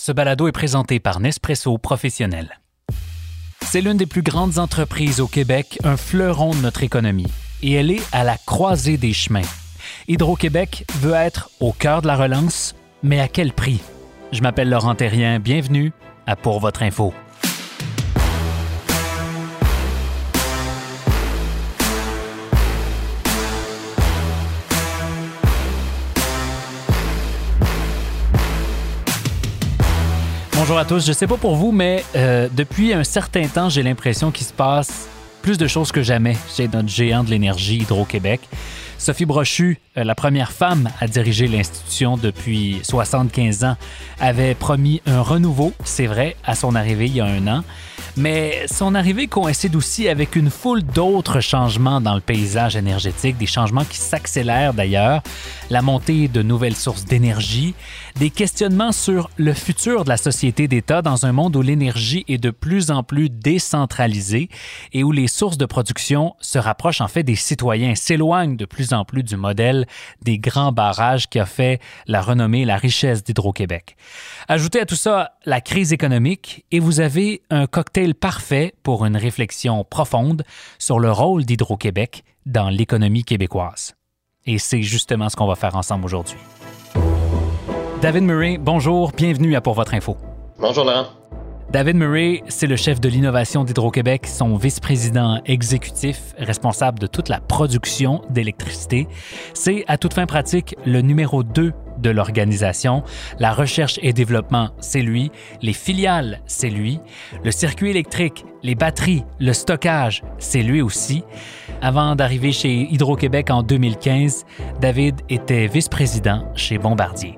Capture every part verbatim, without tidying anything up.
Ce balado est présenté par Nespresso Professionnel. C'est l'une des plus grandes entreprises au Québec, un fleuron de notre économie, et elle est à la croisée des chemins. Hydro-Québec veut être au cœur de la relance, mais à quel prix? Je m'appelle Laurent Thérien, bienvenue à Pour votre info. Bonjour à tous, je ne sais pas pour vous, mais euh, depuis un certain temps, j'ai l'impression qu'il se passe plus de choses que jamais chez notre géant de l'énergie Hydro-Québec. Sophie Brochu, euh, la première femme à diriger l'institution depuis soixante-quinze ans, avait promis un renouveau, c'est vrai, à son arrivée il y a un an. Mais son arrivée coïncide aussi avec une foule d'autres changements dans le paysage énergétique, des changements qui s'accélèrent d'ailleurs, la montée de nouvelles sources d'énergie, des questionnements sur le futur de la société d'État dans un monde où l'énergie est de plus en plus décentralisée et où les sources de production se rapprochent en fait des citoyens, s'éloignent de plus en plus du modèle des grands barrages qui a fait la renommée et la richesse d'Hydro-Québec. Ajoutez à tout ça la crise économique et vous avez un cocktail parfait pour une réflexion profonde sur le rôle d'Hydro-Québec dans l'économie québécoise. Et c'est justement ce qu'on va faire ensemble aujourd'hui. David Murray, bonjour, bienvenue à Pour votre info. Bonjour Laurent. David Murray, c'est le chef de l'innovation d'Hydro-Québec, son vice-président exécutif, responsable de toute la production d'électricité. C'est, à toute fin pratique, le numéro deux de l'organisation. La recherche et développement, c'est lui. Les filiales, c'est lui. Le circuit électrique, les batteries, le stockage, c'est lui aussi. Avant d'arriver chez Hydro-Québec en deux mille quinze, David était vice-président chez Bombardier.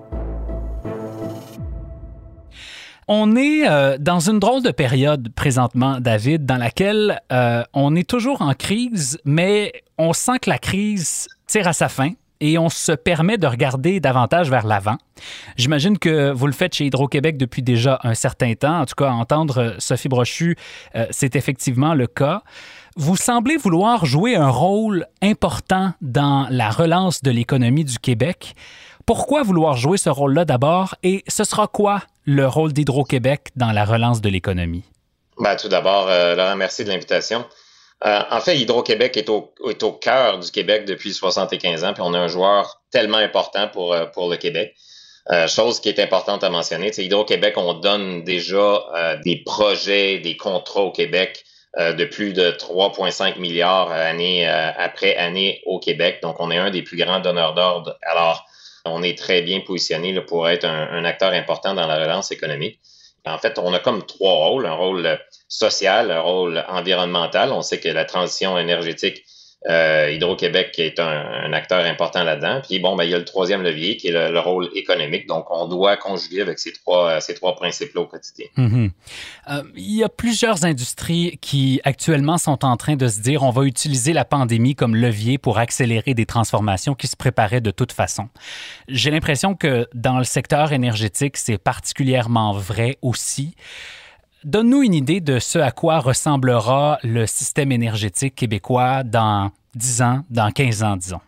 On est euh, dans une drôle de période présentement, David, dans laquelle euh, on est toujours en crise, mais on sent que la crise tire à sa fin et on se permet de regarder davantage vers l'avant. J'imagine que vous le faites chez Hydro-Québec depuis déjà un certain temps. En tout cas, entendre Sophie Brochu, euh, c'est effectivement le cas. Vous semblez vouloir jouer un rôle important dans la relance de l'économie du Québec. Pourquoi vouloir jouer ce rôle-là d'abord et ce sera quoi le rôle d'Hydro-Québec dans la relance de l'économie? Ben, tout d'abord, euh, Laurent, merci de l'invitation. Euh, en fait, Hydro-Québec est au, est au cœur du Québec depuis soixante-quinze ans, puis on a un joueur tellement important pour, pour le Québec. Euh, chose qui est importante à mentionner, c'est Hydro-Québec, on donne déjà euh, des projets, des contrats au Québec euh, de plus de trois virgule cinq milliards année euh, après année au Québec. Donc, on est un des plus grands donneurs d'ordre. Alors, on est très bien positionné là, pour être un, un acteur important dans la relance économique. En fait, on a comme trois rôles. Un rôle social, un rôle environnemental. On sait que la transition énergétique, euh, Hydro-Québec est un, un acteur important là-dedans. Puis bon, ben, il y a le troisième levier qui est le, le rôle économique. Donc, on doit conjuguer avec ces trois, ces trois principes-là au quotidien. Mm-hmm. Euh, il y a plusieurs industries qui actuellement sont en train de se dire on va utiliser la pandémie comme levier pour accélérer des transformations qui se préparaient de toute façon. J'ai l'impression que dans le secteur énergétique, c'est particulièrement vrai aussi. Donne-nous une idée de ce à quoi ressemblera le système énergétique québécois dans dix ans, dans quinze ans, disons.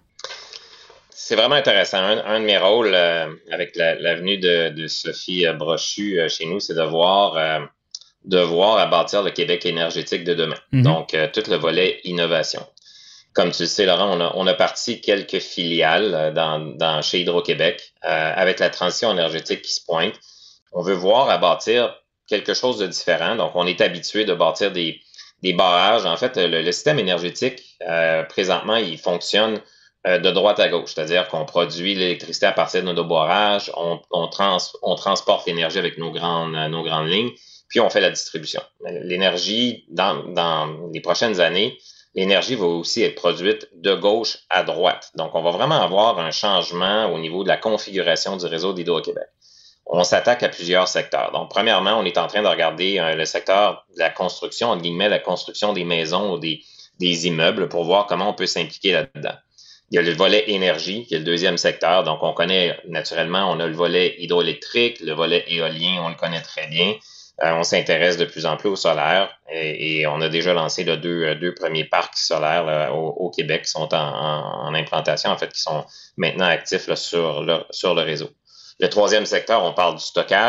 C'est vraiment intéressant. Un, un de mes rôles euh, avec la, la venue de, de Sophie Brochu euh, chez nous, c'est de voir, euh, de voir à bâtir le Québec énergétique de demain. Mm-hmm. Donc, euh, tout le volet innovation. Comme tu le sais, Laurent, on a, on a parti quelques filiales dans, dans, chez Hydro-Québec euh, avec la transition énergétique qui se pointe. On veut voir à bâtir quelque chose de différent. Donc, on est habitué de bâtir des, des barrages. En fait, le, le système énergétique, euh, présentement, il fonctionne euh, de droite à gauche. C'est-à-dire qu'on produit l'électricité à partir de nos barrages, on, on, trans, on transporte l'énergie avec nos grandes, nos grandes lignes, puis on fait la distribution. L'énergie, dans, dans les prochaines années, l'énergie va aussi être produite de gauche à droite. Donc, on va vraiment avoir un changement au niveau de la configuration du réseau d'Hydro-Québec. On s'attaque à plusieurs secteurs. Donc, premièrement, on est en train de regarder euh, le secteur de la construction, entre guillemets, la construction des maisons ou des, des immeubles pour voir comment on peut s'impliquer là-dedans. Il y a le volet énergie, qui est le deuxième secteur. Donc, on connaît naturellement, on a le volet hydroélectrique, le volet éolien, on le connaît très bien. Euh, on s'intéresse de plus en plus au solaire et, et on a déjà lancé là, deux, deux premiers parcs solaires là, au, au Québec qui sont en, en, en implantation, en fait, qui sont maintenant actifs là, sur, le, sur le réseau. Le troisième secteur, on parle du stockage.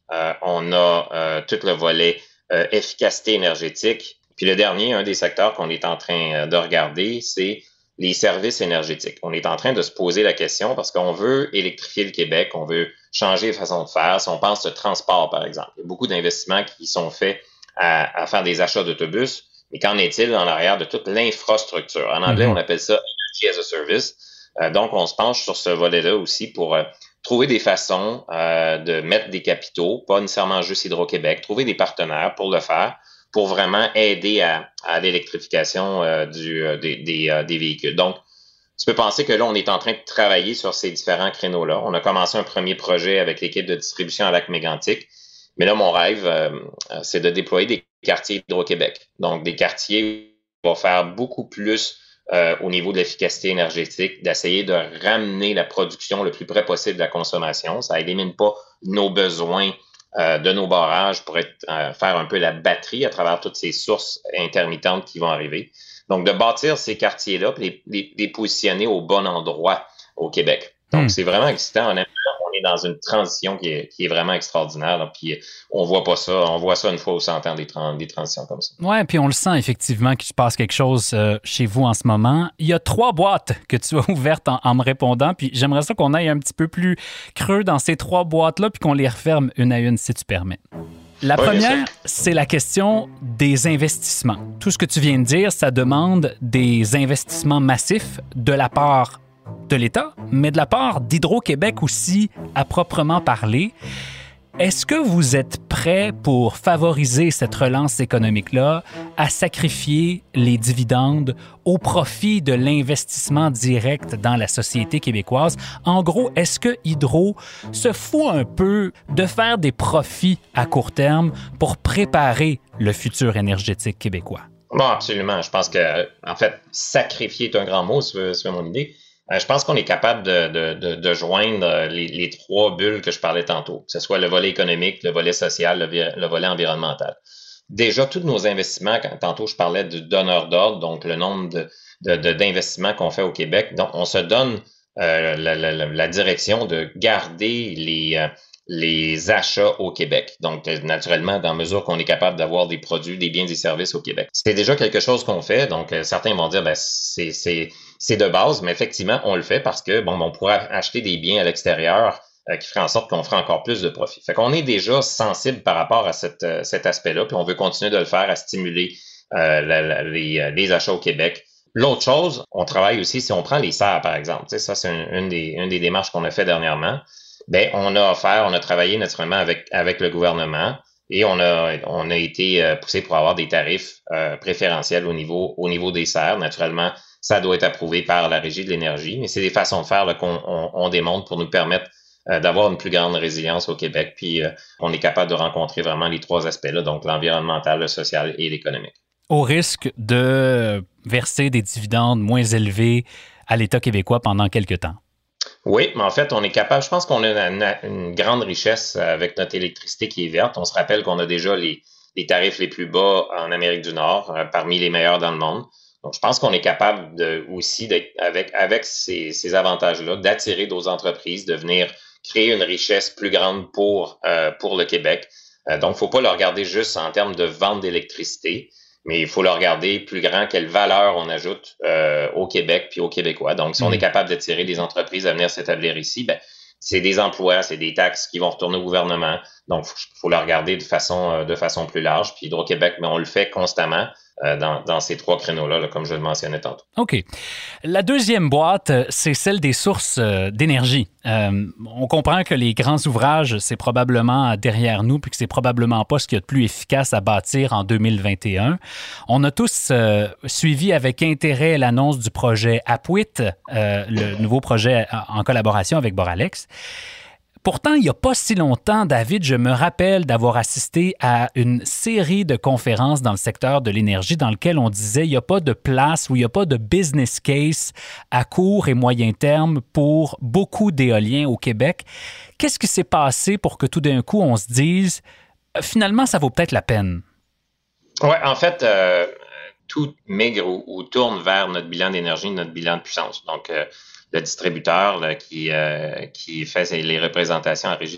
Euh, on a euh, tout le volet euh, efficacité énergétique. Puis le dernier, un des secteurs qu'on est en train de regarder, c'est les services énergétiques. On est en train de se poser la question parce qu'on veut électrifier le Québec, on veut changer de façon de faire. Si on pense au transport, par exemple, il y a beaucoup d'investissements qui sont faits à, à faire des achats d'autobus, mais qu'en est-il en arrière de toute l'infrastructure? En anglais, mm-hmm. on appelle ça Energy as a Service. Euh, donc, on se penche sur ce volet-là aussi pour euh, trouver des façons euh, de mettre des capitaux, pas nécessairement juste Hydro-Québec, trouver des partenaires pour le faire, pour vraiment aider à, à l'électrification euh, du, euh, des, des, euh, des véhicules. Donc, tu peux penser que là, on est en train de travailler sur ces différents créneaux-là. On a commencé un premier projet avec l'équipe de distribution à Lac-Mégantic, mais là, mon rêve, euh, c'est de déployer des quartiers Hydro-Québec. Donc, des quartiers qui vont faire beaucoup plus euh, au niveau de l'efficacité énergétique, d'essayer de ramener la production le plus près possible de la consommation. Ça élimine pas nos besoins euh, de nos barrages pour être, euh, faire un peu la batterie à travers toutes ces sources intermittentes qui vont arriver. Donc, de bâtir ces quartiers-là, puis les, les, les positionner au bon endroit au Québec. Donc, mmh. c'est vraiment excitant. On est, on est dans une transition qui est, qui est vraiment extraordinaire. Là, puis, on voit pas ça. On voit ça une fois au cent ans, des, trans, des transitions comme ça. Oui, puis on le sent effectivement qu'il se passe quelque chose euh, chez vous en ce moment. Il y a trois boîtes que tu as ouvertes en, en me répondant. Puis, j'aimerais ça qu'on aille un petit peu plus creux dans ces trois boîtes-là, puis qu'on les referme une à une, si tu permets. La oui, première, c'est la question des investissements. Tout ce que tu viens de dire, ça demande des investissements massifs de la part de l'État, mais de la part d'Hydro-Québec aussi, à proprement parler. Est-ce que vous êtes prêt pour favoriser cette relance économique-là à sacrifier les dividendes au profit de l'investissement direct dans la société québécoise? En gros, est-ce que Hydro se fout un peu de faire des profits à court terme pour préparer le futur énergétique québécois? Bon, absolument. Je pense que, en fait, sacrifier est un grand mot, c'est mon idée. Je pense qu'on est capable de, de, de, de joindre les, les trois bulles que je parlais tantôt, que ce soit le volet économique, le volet social, le, le volet environnemental. Déjà, tous nos investissements, quand, tantôt je parlais de donneurs d'ordre, donc le nombre de, de, de, d'investissements qu'on fait au Québec, donc on se donne euh, la, la, la direction de garder les, euh, les achats au Québec. Donc, naturellement, dans la mesure qu'on est capable d'avoir des produits, des biens et services au Québec. C'est déjà quelque chose qu'on fait, donc euh, certains vont dire, ben, c'est... c'est C'est de base, mais effectivement, on le fait parce que, bon, on pourrait acheter des biens à l'extérieur euh, qui ferait en sorte qu'on ferait encore plus de profit. Fait qu'on est déjà sensible par rapport à cette, euh, cet aspect-là, puis on veut continuer de le faire à stimuler euh, la, la, les, les achats au Québec. L'autre chose, on travaille aussi, si on prend les serres, par exemple, tu sais, ça, c'est une, une, des, une des démarches qu'on a fait dernièrement, ben on a offert, on a travaillé naturellement avec, avec le gouvernement et on a, on a été euh, poussé pour avoir des tarifs euh, préférentiels au niveau, au niveau des serres. Naturellement, ça doit être approuvé par la Régie de l'énergie, mais c'est des façons de faire là, qu'on on, on démontre pour nous permettre euh, d'avoir une plus grande résilience au Québec. Puis euh, on est capable de rencontrer vraiment les trois aspects-là, donc l'environnemental, le social et l'économique. Au risque de verser des dividendes moins élevés à l'État québécois pendant quelques temps. Oui, mais en fait, on est capable, je pense qu'on a une, une grande richesse avec notre électricité qui est verte. On se rappelle qu'on a déjà les, les tarifs les plus bas en Amérique du Nord, euh, parmi les meilleurs dans le monde. Donc, je pense qu'on est capable de, aussi, de, avec, avec ces, ces avantages-là, d'attirer d'autres entreprises, de venir créer une richesse plus grande pour, euh, pour le Québec. Euh, donc, il ne faut pas le regarder juste en termes de vente d'électricité, mais il faut le regarder plus grand, quelle valeur on ajoute euh, au Québec puis aux Québécois. Donc, si on est capable d'attirer des entreprises à venir s'établir ici, ben, c'est des emplois, c'est des taxes qui vont retourner au gouvernement. Donc, il faut, faut le regarder de façon, de façon plus large. Puis Hydro-Québec, mais on le fait constamment. Euh, dans, dans ces trois créneaux-là, là, comme je le mentionnais tantôt. OK. La deuxième boîte, c'est celle des sources euh, d'énergie. Euh, on comprend que les grands ouvrages, c'est probablement derrière nous, puis que c'est probablement pas ce qu'il y a de plus efficace à bâtir en deux mille vingt et un. On a tous euh, suivi avec intérêt l'annonce du projet Apuiat, euh, le nouveau projet en collaboration avec Boralex. Pourtant, il n'y a pas si longtemps, David, je me rappelle d'avoir assisté à une série de conférences dans le secteur de l'énergie dans lequel on disait qu'il n'y a pas de place ou il n'y a pas de business case à court et moyen terme pour beaucoup d'éoliens au Québec. Qu'est-ce qui s'est passé pour que tout d'un coup, on se dise finalement, ça vaut peut-être la peine? Oui, en fait, euh, tout migre ou, ou tourne vers notre bilan d'énergie, notre bilan de puissance. Donc, euh, le distributeur là, qui, euh, qui fait les représentations à Régie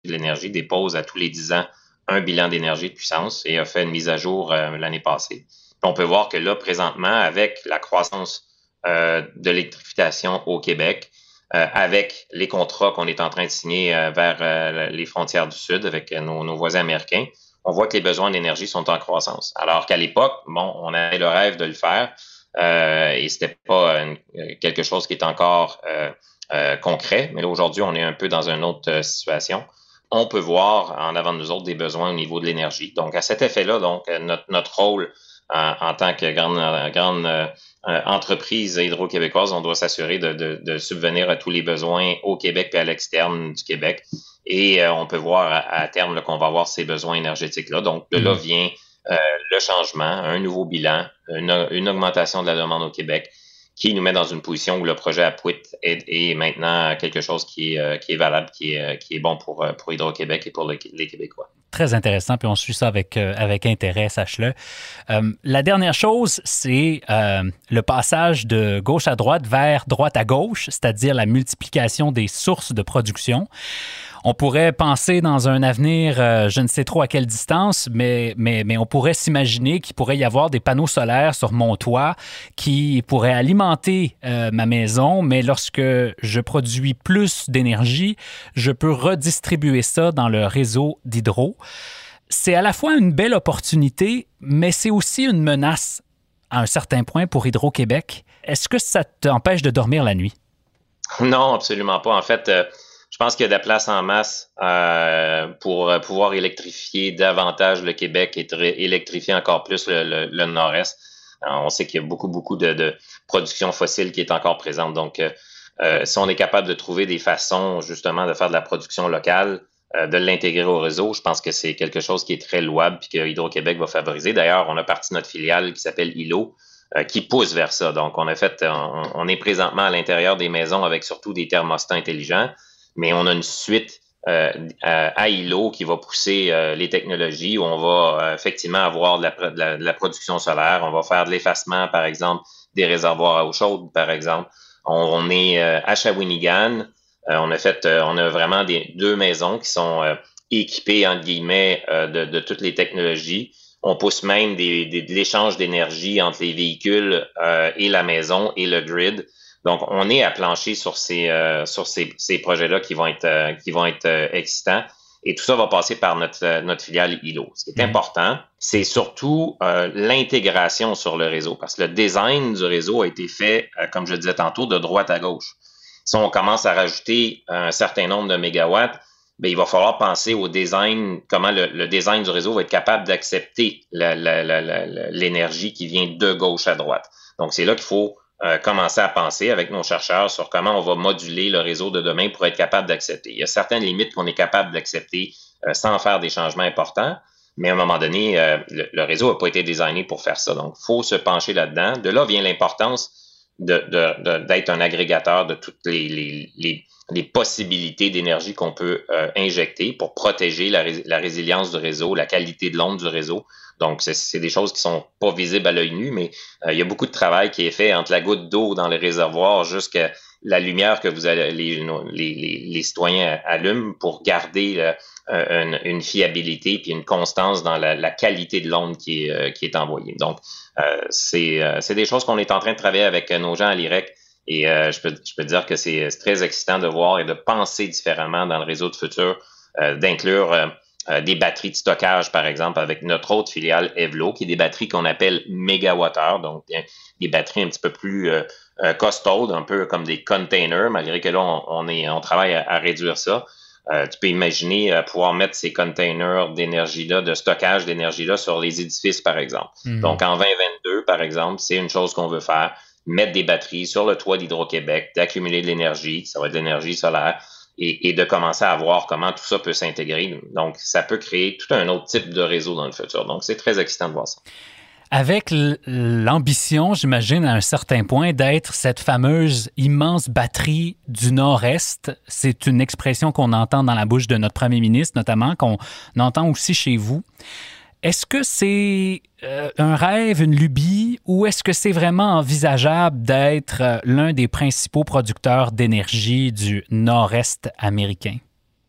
de l'énergie dépose à tous les dix ans un bilan d'énergie de puissance et a fait une mise à jour euh, l'année passée. Puis on peut voir que là, présentement, avec la croissance euh, de l'électrification au Québec, euh, avec les contrats qu'on est en train de signer euh, vers euh, les frontières du Sud avec nos, nos voisins américains, on voit que les besoins d'énergie sont en croissance. Alors qu'à l'époque, bon, on avait le rêve de le faire euh, et c'était pas une, quelque chose qui est encore euh, euh, concret, mais là, aujourd'hui, on est un peu dans une autre euh, situation. On peut voir en avant de nous autres des besoins au niveau de l'énergie. Donc, à cet effet-là, donc notre, notre rôle en, en tant que grande, grande euh, entreprise hydro-québécoise, on doit s'assurer de, de, de subvenir à tous les besoins au Québec et à l'externe du Québec. Et euh, on peut voir à, à terme là, qu'on va avoir ces besoins énergétiques-là. Donc, de là vient euh, le changement, un nouveau bilan, une, une augmentation de la demande au Québec qui nous met dans une position où le projet Apuiat est, est maintenant quelque chose qui est, euh, qui est valable, qui est, qui est bon pour, pour Hydro-Québec et pour le, les Québécois. Très intéressant, puis on suit ça avec, euh, avec intérêt, sache-le. Euh, la dernière chose, c'est euh, le passage de gauche à droite vers droite à gauche, c'est-à-dire la multiplication des sources de production. On pourrait penser dans un avenir, euh, je ne sais trop à quelle distance, mais, mais, mais on pourrait s'imaginer qu'il pourrait y avoir des panneaux solaires sur mon toit qui pourraient alimenter euh, ma maison, mais lorsque je produis plus d'énergie, je peux redistribuer ça dans le réseau d'Hydro. C'est à la fois une belle opportunité, mais c'est aussi une menace à un certain point pour Hydro-Québec. Est-ce que ça t'empêche de dormir la nuit? Non, absolument pas. En fait, euh, je pense qu'il y a de la place en masse euh, pour pouvoir électrifier davantage le Québec et électrifier encore plus le, le, le Nord-Est. Alors, on sait qu'il y a beaucoup, beaucoup de, de production fossile qui est encore présente. Donc, euh, si on est capable de trouver des façons justement de faire de la production locale, euh, de l'intégrer au réseau, je pense que c'est quelque chose qui est très louable et que Hydro-Québec va favoriser. D'ailleurs, on a parti notre filiale qui s'appelle I L O, euh, qui pousse vers ça. Donc, on a fait, on, on est présentement à l'intérieur des maisons avec surtout des thermostats intelligents. Mais on a une suite euh, à I L O qui va pousser euh, les technologies où on va euh, effectivement avoir de la, de, la, de la production solaire. On va faire de l'effacement, par exemple, des réservoirs à eau chaude, par exemple. On, on est euh, à Shawinigan. Euh, on a fait, euh, on a vraiment des deux maisons qui sont euh, équipées, entre guillemets, euh, de, de toutes les technologies. On pousse même des, des, de l'échange d'énergie entre les véhicules euh, et la maison et le grid. Donc, on est à plancher sur ces euh, sur ces, ces projets-là qui vont être euh, qui vont être euh, excitants. Et tout ça va passer par notre euh, notre filiale I L O. Ce qui est mmh. important, c'est surtout euh, l'intégration sur le réseau, parce que le design du réseau a été fait, euh, comme je disais tantôt, de droite à gauche. Si on commence à rajouter un certain nombre de mégawatts, bien, il va falloir penser au design, comment le, le design du réseau va être capable d'accepter la, la, la, la, l'énergie qui vient de gauche à droite. Donc, c'est là qu'il faut Euh, commencer à penser avec nos chercheurs sur comment on va moduler le réseau de demain pour être capable d'accepter. Il y a certaines limites qu'on est capable d'accepter euh, sans faire des changements importants, mais à un moment donné, euh, le, le réseau n'a pas été designé pour faire ça. Donc, il faut se pencher là-dedans. De là vient l'importance de, de, de, d'être un agrégateur de toutes les, les, les, les possibilités d'énergie qu'on peut euh, injecter pour protéger la, la résilience du réseau, la qualité de l'onde du réseau. Donc, c'est, c'est des choses qui sont pas visibles à l'œil nu, mais euh, il y a beaucoup de travail qui est fait entre la goutte d'eau dans les réservoirs jusqu'à la lumière que vous allez, les, les, les, les citoyens allument pour garder euh, une, une fiabilité puis une constance dans la, la qualité de l'onde qui est, euh, qui est envoyée. Donc, euh, c'est, euh, c'est des choses qu'on est en train de travailler avec nos gens à l'I R E C et euh, je peux, je peux dire que c'est, c'est très excitant de voir et de penser différemment dans le réseau de futur, euh, d'inclure euh, Euh, des batteries de stockage, par exemple, avec notre autre filiale Evlo, qui est des batteries qu'on appelle mégawattheures, donc des, des batteries un petit peu plus euh, euh, costaudes, un peu comme des containers, malgré que là, on, on, est, on travaille à, à réduire ça. Euh, tu peux imaginer euh, pouvoir mettre ces containers d'énergie-là, de stockage d'énergie-là sur les édifices, par exemple. Mm-hmm. Donc, en vingt vingt-deux, par exemple, c'est une chose qu'on veut faire, mettre des batteries sur le toit d'Hydro-Québec, d'accumuler de l'énergie, ça va être de l'énergie solaire, Et, et de commencer à voir comment tout ça peut s'intégrer. Donc, ça peut créer tout un autre type de réseau dans le futur. Donc, c'est très excitant de voir ça. Avec l'ambition, j'imagine, à un certain point, d'être cette fameuse immense batterie du Nord-Est, c'est une expression qu'on entend dans la bouche de notre premier ministre, notamment, qu'on entend aussi chez vous. Est-ce que c'est euh, un rêve, une lubie, ou est-ce que c'est vraiment envisageable d'être euh, l'un des principaux producteurs d'énergie du Nord-Est américain?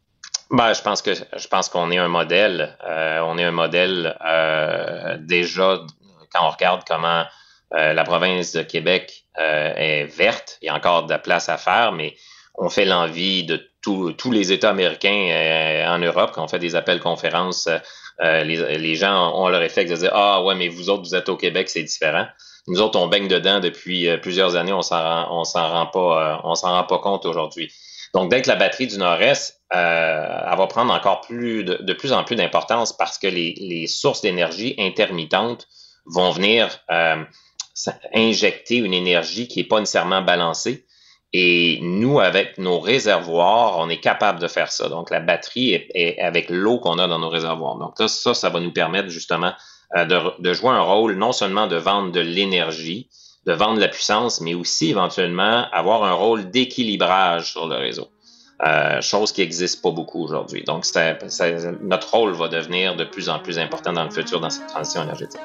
Ben, je pense que je pense qu'on est un modèle. Euh, on est un modèle euh, déjà quand on regarde comment euh, la province de Québec euh, est verte. Il y a encore de la place à faire, mais on fait l'envie de tout, tous les États américains euh, en Europe. Quand on fait des appels conférences, euh, les, les gens ont leur réflexe de dire ah ouais, mais vous autres vous êtes au Québec, c'est différent. Nous autres on baigne dedans depuis euh, plusieurs années, on s'en rend, on s'en rend pas, euh, on s'en rend pas compte aujourd'hui. Donc, d'être la batterie du Nord-Est, euh, elle va prendre encore plus de, de plus en plus d'importance parce que les, les sources d'énergie intermittentes vont venir euh, injecter une énergie qui n'est pas nécessairement balancée. Et nous, avec nos réservoirs, on est capable de faire ça. Donc, la batterie est, est avec l'eau qu'on a dans nos réservoirs. Donc, ça, ça, ça va nous permettre justement euh, de, de jouer un rôle non seulement de vendre de l'énergie, de vendre la puissance, mais aussi éventuellement avoir un rôle d'équilibrage sur le réseau, euh, chose qui n'existe pas beaucoup aujourd'hui. Donc, c'est, c'est, notre rôle va devenir de plus en plus important dans le futur dans cette transition énergétique.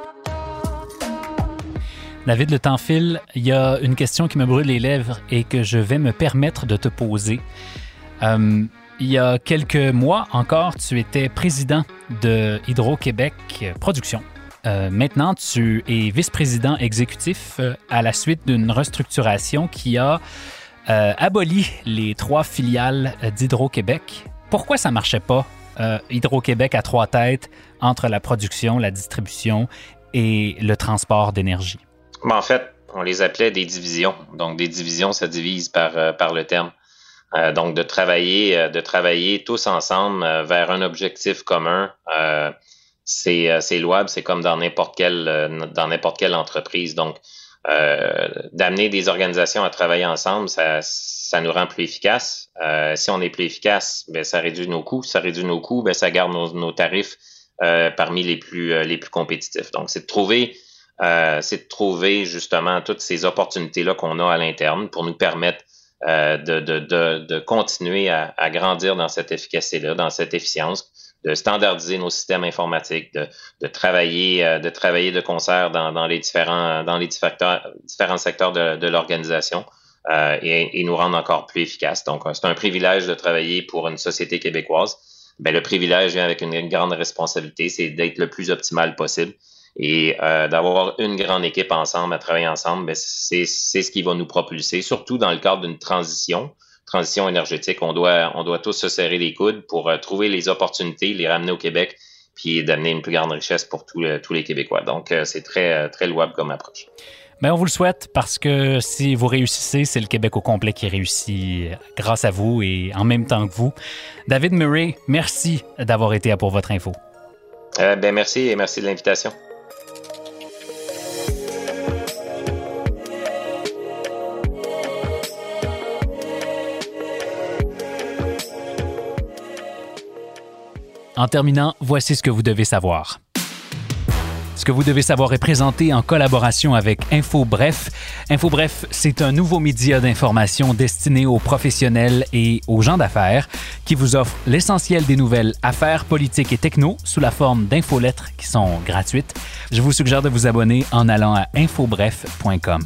David, le temps file. Il y a une question qui me brûle les lèvres et que je vais me permettre de te poser. Euh, il y a quelques mois encore, tu étais président de Hydro-Québec Production. Euh, maintenant, tu es vice-président exécutif euh, à la suite d'une restructuration qui a euh, aboli les trois filiales d'Hydro-Québec. Pourquoi ça ne marchait pas, euh, Hydro-Québec à trois têtes, entre la production, la distribution et le transport d'énergie? Ben, en fait, on les appelait des divisions. Donc, des divisions, ça divise par, euh, par le terme. Euh, donc, de travailler, euh, de travailler tous ensemble euh, vers un objectif commun, euh, C'est, c'est louable, c'est comme dans n'importe quelle, dans n'importe quelle entreprise. Donc, euh, d'amener des organisations à travailler ensemble, ça, ça nous rend plus efficaces. Euh, si on est plus efficace, ben ça réduit nos coûts. Ça réduit nos coûts, ben ça garde nos, nos tarifs euh, parmi les plus, euh, les plus compétitifs. Donc, c'est de trouver, euh, c'est de trouver justement toutes ces opportunités-là qu'on a à l'interne pour nous permettre euh, de, de, de, de continuer à, à grandir dans cette efficacité-là, dans cette efficience, de standardiser nos systèmes informatiques, de, de travailler, euh, de travailler de concert dans, dans les différents, dans les différents, différents secteurs de, de l'organisation euh, et, et nous rendre encore plus efficaces. Donc, c'est un privilège de travailler pour une société québécoise. Ben, le privilège vient avec une grande responsabilité, c'est d'être le plus optimal possible et euh, d'avoir une grande équipe ensemble à travailler ensemble. Ben, c'est, c'est ce qui va nous propulser, surtout dans le cadre d'une transition. transition énergétique, on doit, on doit tous se serrer les coudes pour euh, trouver les opportunités, les ramener au Québec, puis d'amener une plus grande richesse pour tous, euh, tous les Québécois. Donc, euh, c'est très, très louable comme approche. Bien, on vous le souhaite parce que si vous réussissez, c'est le Québec au complet qui réussit grâce à vous et en même temps que vous. David Murray, merci d'avoir été à Pour votre info. Euh, ben, merci et merci de l'invitation. En terminant, voici ce que vous devez savoir. Ce que vous devez savoir est présenté en collaboration avec InfoBref. InfoBref, c'est un nouveau média d'information destiné aux professionnels et aux gens d'affaires qui vous offre l'essentiel des nouvelles affaires, politiques et techno sous la forme d'infolettres qui sont gratuites. Je vous suggère de vous abonner en allant à infobref point com.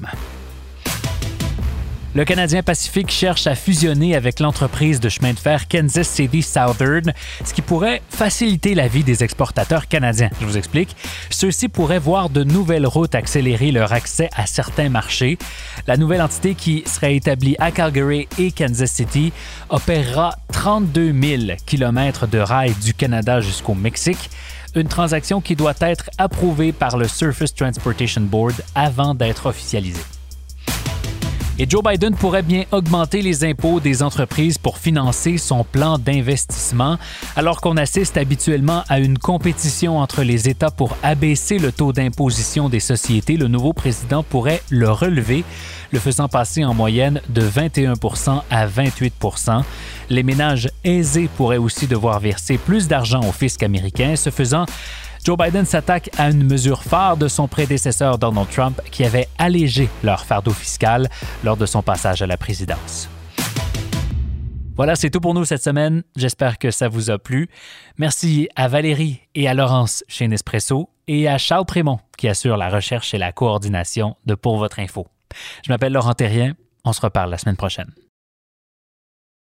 Le Canadien Pacifique cherche à fusionner avec l'entreprise de chemin de fer Kansas City Southern, ce qui pourrait faciliter la vie des exportateurs canadiens. Je vous explique. Ceux-ci pourraient voir de nouvelles routes accélérer leur accès à certains marchés. La nouvelle entité qui serait établie à Calgary et Kansas City opérera trente-deux mille kilomètres de rails du Canada jusqu'au Mexique. Une transaction qui doit être approuvée par le Surface Transportation Board avant d'être officialisée. Et Joe Biden pourrait bien augmenter les impôts des entreprises pour financer son plan d'investissement. Alors qu'on assiste habituellement à une compétition entre les États pour abaisser le taux d'imposition des sociétés, le nouveau président pourrait le relever, le faisant passer en moyenne de vingt et un pour cent à vingt-huit pour cent. Les ménages aisés pourraient aussi devoir verser plus d'argent au fisc américain. Ce faisant, Joe Biden s'attaque à une mesure phare de son prédécesseur Donald Trump qui avait allégé leur fardeau fiscal lors de son passage à la présidence. Voilà, c'est tout pour nous cette semaine. J'espère que ça vous a plu. Merci à Valérie et à Laurence chez Nespresso et à Charles Prémont qui assure la recherche et la coordination de Pour votre info. Je m'appelle Laurent Thérien. On se reparle la semaine prochaine.